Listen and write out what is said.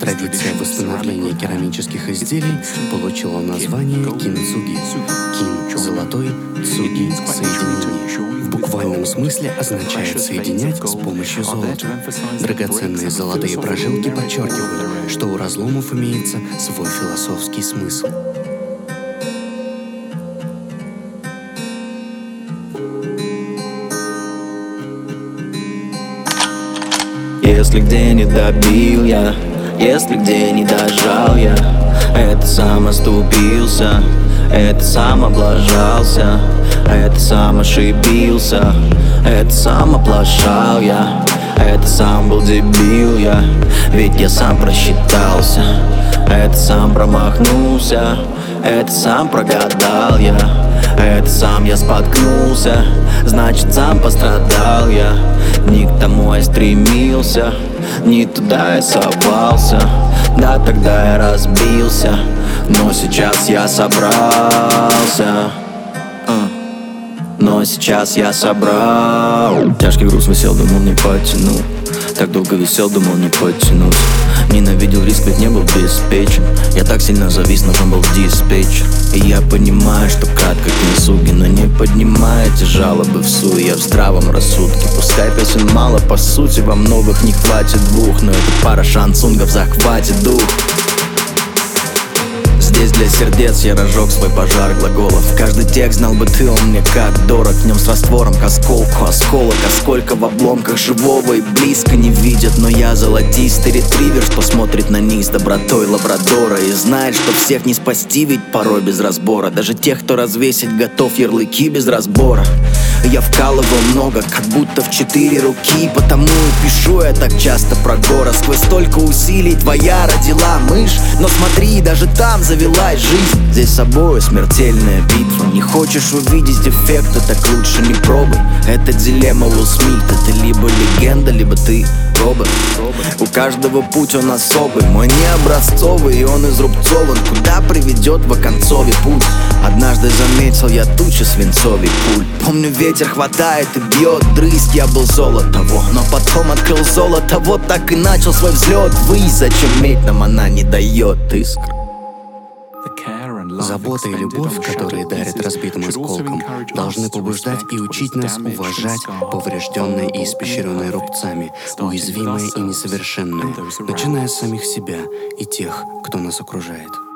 Традиция восстановления керамических изделий получила название кинцуги. Кин – золотой, цуги – соединение. В буквальном смысле означает соединять с помощью золота. Драгоценные золотые прожилки подчеркивают, что у разломов имеется свой философский смысл. Если где не добил я, если где не дожал я, это сам оступился, это сам облажался, это сам ошибился, это сам оплошал я, это сам был дебил я, ведь я сам просчитался, это сам промахнулся, это сам прогадал я, это сам я споткнулся, значит сам пострадал я. Не к тому я стремился, не туда я совался, да тогда я разбился, но сейчас я собрался. Но сейчас я собрал. Тяжкий груз висел, думал не потяну. Так долго висел, думал не потянуть. Ненавидел риск, ведь не был обеспечен. Я так сильно завис, нужен был диспетчер. И я понимаю, что кратко кинцуги, но не поднимаете жалобы в суе. Я в здравом рассудке. Пускай песен мало, по сути вам новых не хватит двух, но эта пара шансунгов захватит дух. Здесь для сердец я разжег свой пожар глаголов. Каждый текст знал бы ты, он мне как дорог. В нем с раствором к осколку осколок. А сколько в обломках живого и близко не видят. Но я золотистый ретривер, что смотрит на них с добротой лабрадора. И знает, что всех не спасти, ведь порой без разбора. Даже тех, кто развесить готов ярлыки без разбора. Я вкалывал много, как будто в 4 руки. Потому и пишу я так часто про город. Сквозь столько усилий твоя родила мышь. Но смотри, даже там завелась жизнь. Здесь с собой смертельная битва. Не хочешь увидеть дефекты, так лучше не пробуй. Это дилемма Уилл Смита. Ты либо легенда, либо ты робот. У каждого путь он особый. Мой не образцовый, и он изрубцован. Куда приведет в оконцове путь? Однажды заметил я тучи свинцовей пуль. Помню, ветер хватает и бьет дрызг. Я был золотого, но потом открыл золото. Вот так и начал свой взлет ввысь. Зачем медь нам она не дает искр? Забота и любовь, которые дарят разбитым осколкам, должны побуждать и учить нас уважать поврежденное и испещренное рубцами, уязвимое и несовершенное, начиная с самих себя и тех, кто нас окружает.